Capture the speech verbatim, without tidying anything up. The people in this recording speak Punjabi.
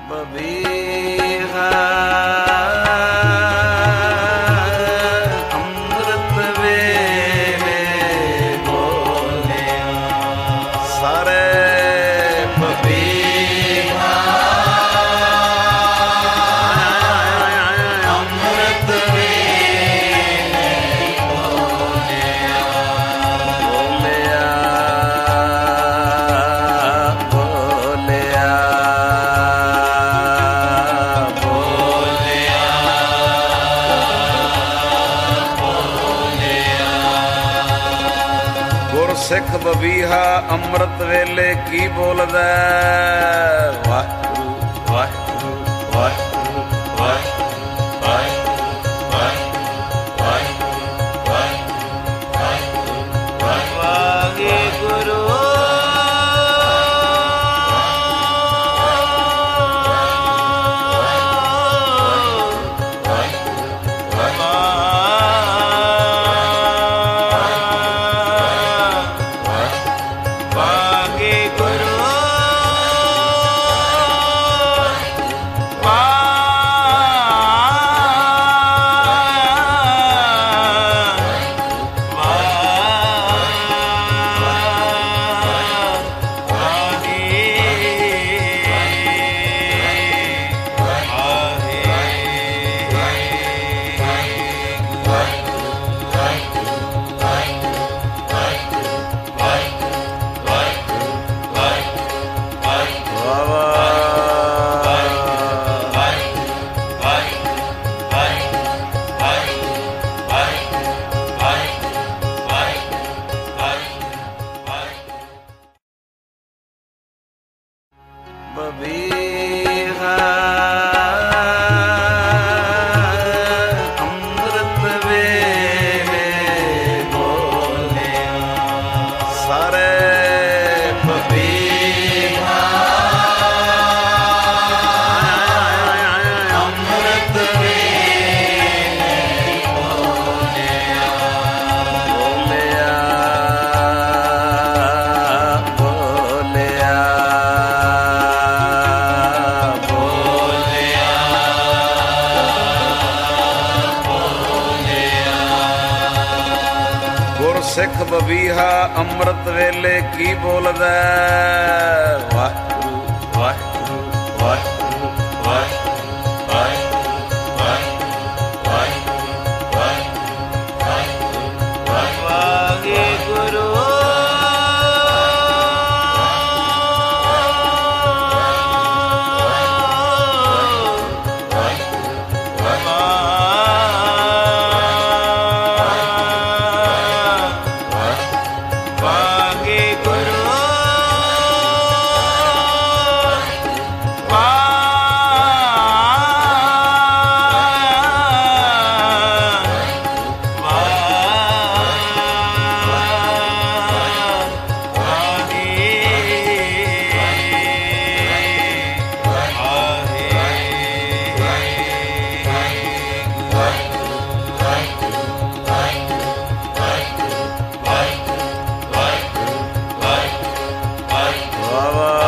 ਬਬੀਹਾ ਅੰਮ੍ਰਿਤ ਵੇਲੇ ਬੋਲਿਆ ਸਾਰੇ ਬਬੀਹਾ ਅੰਮ੍ਰਿਤ ਵੇਲੇ ਬੋਲਿਆ ਬੋਲਿਆ ਸਿੱਖ ਬਬੀਹਾ ਅੰਮ੍ਰਿਤ ਵੇਲੇ ਕੀ ਬੋਲਦਾ ਵਾਹਿਗੁਰੂ ਵਾਹਿਗੁਰੂ ਵਾਹਿਗੁਰੂ ਵਾਹਿਗੁਰੂ ਵਾਹਿਗੁਰੂ ਬਬੀਹਾ ਅੰਮ੍ਰਿਤ ਵੇਲੇ ਬੋਲਿਆ ਸਾਰੇ ਬਬੀਹਾ ਅੰਮ੍ਰਿਤ ਵੇਲੇ ਬੋਲਿਆ ਬੋਲਿਆ ਬੋਲਿਆ ਸਿੱਖ ਬਬੀਹਾ ਅੰਮ੍ਰਿਤ ਵੇਲੇ ਕੀ ਬੋਲਦਾ ਵਾਹਿਗੁਰੂ ਵਾਹਿਗੁਰੂ ਵਾਹਿਗੁਰੂ ਵਾਹਿਗੁਰੂ ਵਾਹਿਗੁਰੂ ਵਾਹ ਵਾਹ